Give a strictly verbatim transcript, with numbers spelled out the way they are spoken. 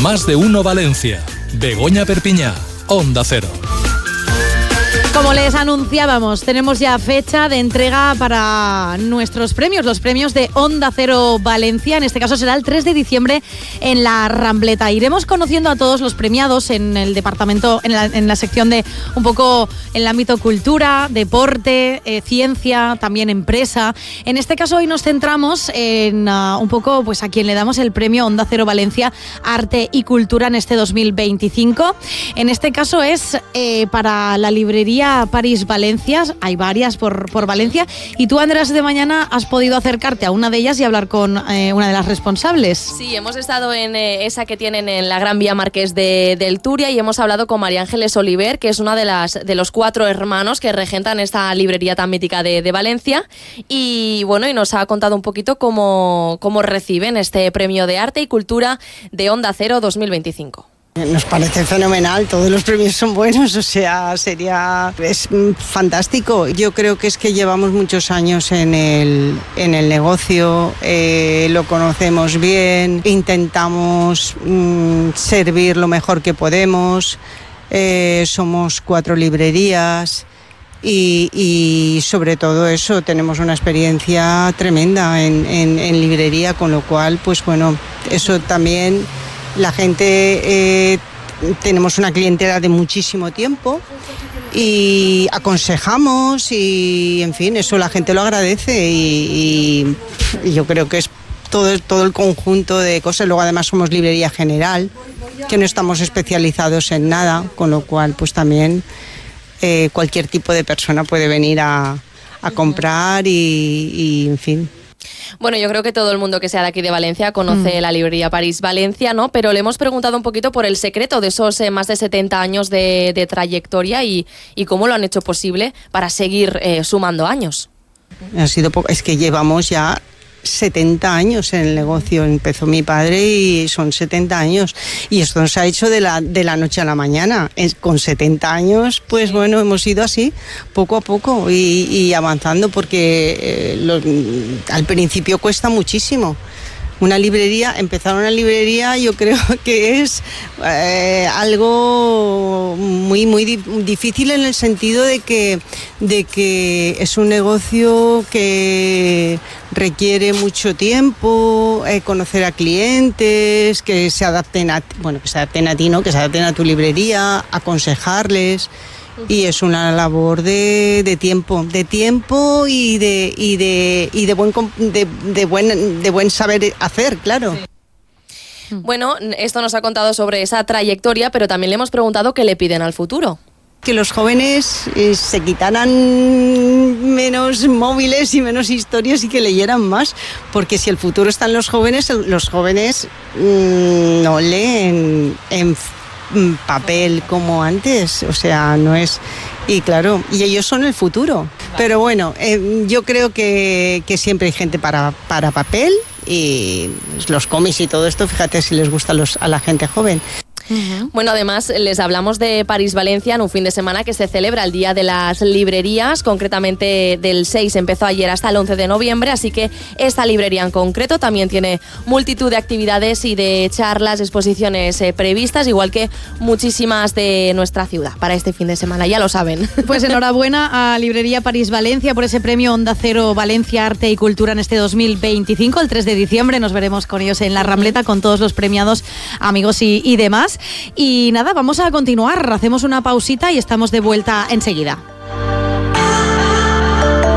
Más de Uno Valencia. Begoña Perpiñá, Onda Cero. Como les anunciábamos, tenemos ya fecha de entrega para nuestros premios, los premios de Onda Cero Valencia. En este caso será el tres de diciembre en la Rambleta. Iremos conociendo a todos los premiados en el departamento, en la, en la sección de un poco en el ámbito cultura, deporte, eh, ciencia, también empresa. En este caso hoy nos centramos en uh, un poco pues a quien le damos el premio Onda Cero Valencia Arte y Cultura en este dos mil veinticinco. En este caso es eh, para la librería París Valencia, hay varias por, por Valencia, y tú, Andrés, de mañana has podido acercarte a una de ellas y hablar con eh, una de las responsables. Sí, hemos estado en eh, esa que tienen en la Gran Vía Marqués de, del Turia, y hemos hablado con María Ángeles Oliver, que es una de las de los cuatro hermanos que regentan esta librería tan mítica de, de Valencia, y bueno, y nos ha contado un poquito cómo, cómo reciben este premio de arte y cultura de Onda Cero dos mil veinticinco. Nos parece fenomenal, todos los premios son buenos, o sea, sería, es fantástico. Yo creo que es que llevamos muchos años en el, en el negocio, eh, lo conocemos bien, intentamos mm, servir lo mejor que podemos, eh, somos cuatro librerías. Y, y sobre todo eso, tenemos una experiencia tremenda en, en, en librería, con lo cual, pues bueno, eso también... La gente, eh, tenemos una clientela de muchísimo tiempo y aconsejamos y, en fin, eso la gente lo agradece y, y, y yo creo que es todo, todo el conjunto de cosas. Luego además somos librería general, que no estamos especializados en nada, con lo cual pues también eh, cualquier tipo de persona puede venir a, a comprar y, y, en fin. Bueno, yo creo que todo el mundo que sea de aquí de Valencia conoce mm. la librería París Valencia, ¿no? Pero le hemos preguntado un poquito por el secreto de esos eh, más de setenta años de, de trayectoria y, y cómo lo han hecho posible para seguir eh, sumando años. Ha sido poco, es que llevamos ya setenta años en el negocio. Empezó mi padre y son setenta años. Y esto nos ha hecho de la, de la noche a la mañana. Es, con setenta años, pues sí. Bueno, hemos ido así, poco a poco y, y avanzando, porque eh, lo, al principio cuesta muchísimo. Una librería, empezar una librería yo creo que es eh, algo muy muy difícil, en el sentido de que, de que es un negocio que requiere mucho tiempo, eh, conocer a clientes, que se adapten a, bueno, que se adapten a ti, ¿no? Que se adapten a tu librería, aconsejarles. Y es una labor de, de tiempo, de tiempo y de y de y de buen de, de buen de buen saber hacer, claro. Sí. Bueno, esto nos ha contado sobre esa trayectoria, pero también le hemos preguntado qué le piden al futuro. Que los jóvenes eh, se quitaran menos móviles y menos historias y que leyeran más, porque si el futuro está en los jóvenes, los jóvenes mmm, no leen en papel como antes, o sea, no es... Y claro, y ellos son el futuro. Pero bueno, eh, yo creo que, que siempre hay gente para, para papel, y los cómics y todo esto, fíjate si les gusta a, los, a la gente joven. Uh-huh. Bueno, además les hablamos de París Valencia en un fin de semana que se celebra el Día de las Librerías, concretamente del seis, empezó ayer hasta el once de noviembre, así que esta librería en concreto también tiene multitud de actividades y de charlas, exposiciones eh, previstas, igual que muchísimas de nuestra ciudad para este fin de semana, ya lo saben. Pues enhorabuena a Librería París Valencia por ese premio Onda Cero Valencia Arte y Cultura en este dos mil veinticinco. El tres de diciembre nos veremos con ellos en la Rambleta, con todos los premiados, amigos y, y demás. Y nada, vamos a continuar, hacemos una pausita y estamos de vuelta enseguida.